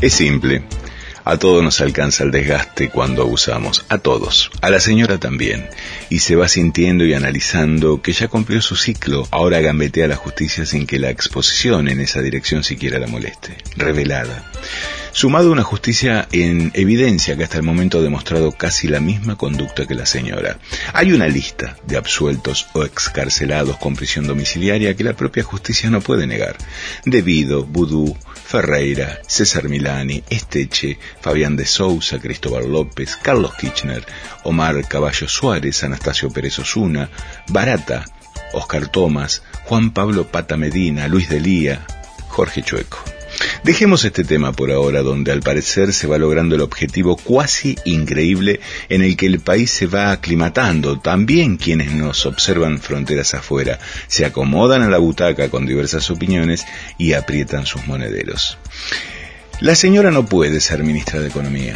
Es simple. A todos nos alcanza el desgaste cuando abusamos, a todos, a la señora también, y se va sintiendo y analizando que ya cumplió su ciclo, ahora gambetea la justicia sin que la exposición en esa dirección siquiera la moleste, revelada. Sumado a una justicia en evidencia que hasta el momento ha demostrado casi la misma conducta que la señora. Hay una lista de absueltos o excarcelados con prisión domiciliaria que la propia justicia no puede negar. Devido, Vudú, Ferreira, César Milani, Esteche, Fabián de Sousa, Cristóbal López, Carlos Kirchner, Omar Caballo Suárez, Anastasio Pérez Osuna, Barata, Oscar Tomás, Juan Pablo Pata Medina, Luis Delía, Jorge Chueco. Dejemos este tema por ahora, donde al parecer se va logrando el objetivo cuasi increíble en el que el país se va aclimatando. También quienes nos observan fronteras afuera se acomodan a la butaca con diversas opiniones y aprietan sus monederos. La señora no puede ser ministra de Economía.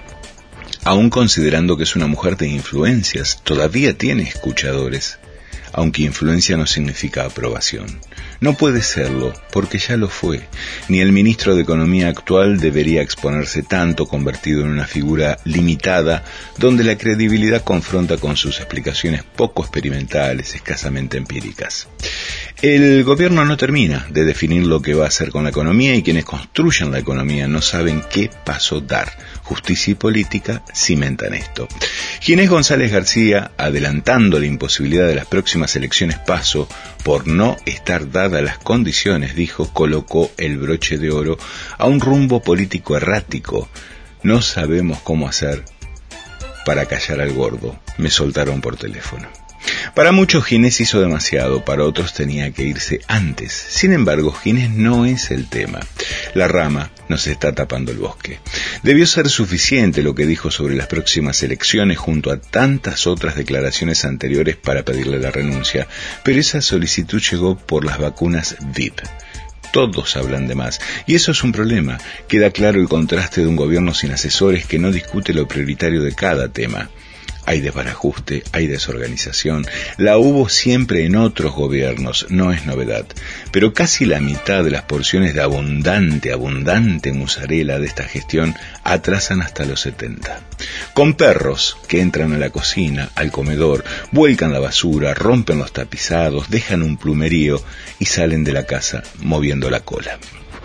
Aún considerando que es una mujer de influencias, todavía tiene escuchadores. Aunque influencia no significa aprobación. No puede serlo, porque ya lo fue. Ni el ministro de Economía actual debería exponerse tanto, convertido en una figura limitada, donde la credibilidad confronta con sus explicaciones poco experimentales, escasamente empíricas. El gobierno no termina de definir lo que va a hacer con la economía y quienes construyen la economía no saben qué paso dar. Justicia y política cimentan esto. Ginés González García, adelantando la imposibilidad de las próximas elecciones PASO por no estar dadas las condiciones, dijo, colocó el broche de oro a un rumbo político errático. No sabemos cómo hacer para callar al gordo, me soltaron por teléfono. Para muchos Ginés hizo demasiado, para otros tenía que irse antes. Sin embargo, Ginés no es el tema. La rama nos está tapando el bosque. Debió ser suficiente lo que dijo sobre las próximas elecciones junto a tantas otras declaraciones anteriores para pedirle la renuncia, pero esa solicitud llegó por las vacunas VIP. Todos hablan de más, y eso es un problema. Queda claro el contraste de un gobierno sin asesores que no discute lo prioritario de cada tema. Hay desbarajuste, hay desorganización, la hubo siempre en otros gobiernos, no es novedad, pero casi la mitad de las porciones de abundante mozzarella de esta gestión atrasan hasta los 70. Con perros que entran a la cocina, al comedor, vuelcan la basura, rompen los tapizados, dejan un plumerío y salen de la casa moviendo la cola.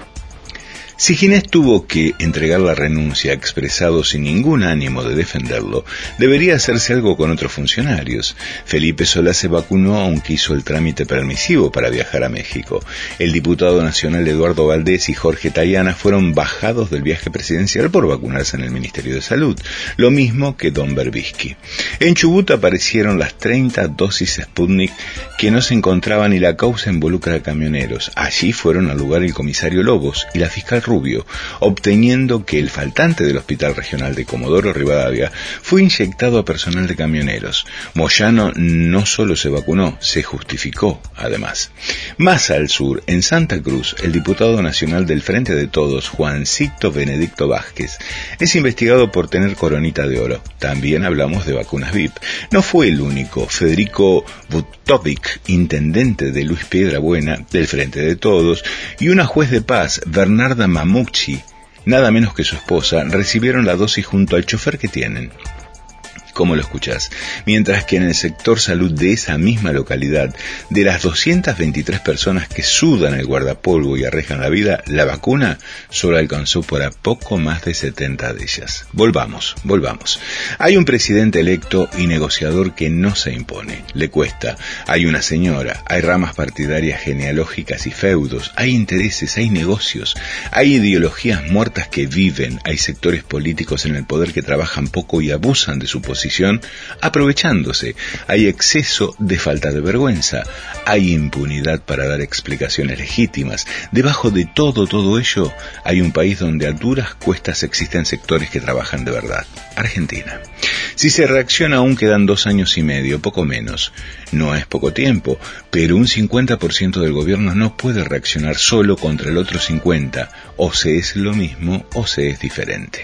Si Ginés tuvo que entregar la renuncia expresado sin ningún ánimo de defenderlo, debería hacerse algo con otros funcionarios. Felipe Solá se vacunó aunque hizo el trámite permisivo para viajar a México. El diputado nacional Eduardo Valdés y Jorge Tayana fueron bajados del viaje presidencial por vacunarse en el Ministerio de Salud, lo mismo que Don Berbisky. En Chubut aparecieron las 30 dosis Sputnik que no se encontraban y la causa involucra a camioneros. Allí fueron al lugar el comisario Lobos y la fiscal Rubio, obteniendo que el faltante del Hospital Regional de Comodoro Rivadavia fue inyectado a personal de camioneros. Moyano no solo se vacunó, se justificó, además. Más al sur, en Santa Cruz, el diputado nacional del Frente de Todos, Juancito Benedicto Vázquez, es investigado por tener coronita de oro. También hablamos de vacunas VIP. No fue el único. Federico Butovic, intendente de Luis Piedrabuena, del Frente de Todos, y una juez de paz, Bernarda Mamucci, nada menos que su esposa, recibieron la dosis junto al chofer que tienen. ¿Cómo lo escuchás? Mientras que en el sector salud de esa misma localidad, de las 223 personas que sudan el guardapolvo y arriesgan la vida, la vacuna solo alcanzó por a poco más de 70 de ellas. Volvamos. Hay un presidente electo y negociador que no se impone, le cuesta. Hay una señora, hay ramas partidarias genealógicas y feudos, hay intereses, hay negocios, hay ideologías muertas que viven, hay sectores políticos en el poder que trabajan poco y abusan de su posición, aprovechándose. Hay exceso de falta de vergüenza, hay impunidad para dar explicaciones legítimas. Debajo de todo ello, hay un país donde a duras cuestas existen sectores que trabajan de verdad. Argentina. Si se reacciona aún quedan 2 años y medio, poco menos. No es poco tiempo, pero un 50% del gobierno no puede reaccionar solo contra el otro 50%. O se es lo mismo o se es diferente.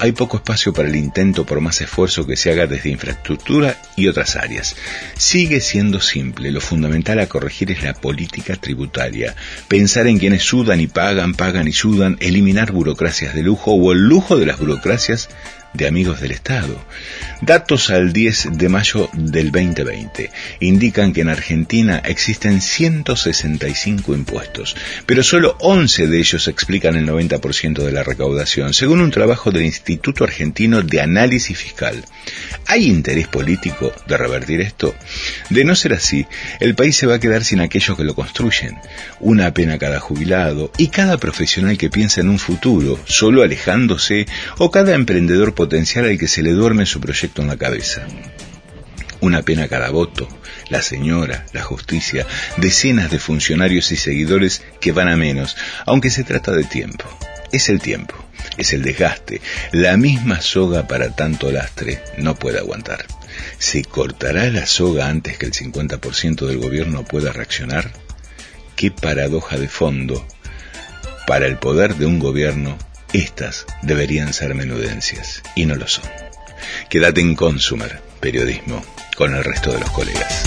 hay poco espacio para el intento por más esfuerzo que se haga desde infraestructura y otras áreas. Sigue siendo simple, lo fundamental a corregir es la política tributaria, pensar en quienes sudan y pagan y sudan, eliminar burocracias de lujo o el lujo de las burocracias de amigos del Estado. Datos al 10 de mayo del 2020 indican que en Argentina existen 165 impuestos, pero solo 11 de ellos explican el 90% de la recaudación, según un trabajo del Instituto Argentino de Análisis Fiscal. ¿Hay interés político de revertir esto? De no ser así, el país se va a quedar sin aquellos que lo construyen. Una pena cada jubilado y cada profesional que piensa en un futuro, solo alejándose, o cada emprendedor potencial al que se le duerme su proyecto en la cabeza. Una pena cada voto, la señora, la justicia, decenas de funcionarios y seguidores que van a menos, aunque se trata de tiempo. Es el tiempo, es el desgaste, la misma soga para tanto lastre no puede aguantar. ¿Se cortará la soga antes que el 50% del gobierno pueda reaccionar? ¡Qué paradoja de fondo! Para el poder de un gobierno, estas deberían ser menudencias, y no lo son. Quédate en Consumer, periodismo, con el resto de los colegas.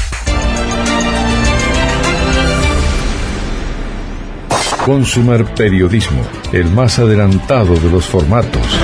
Consumer Periodismo, el más adelantado de los formatos.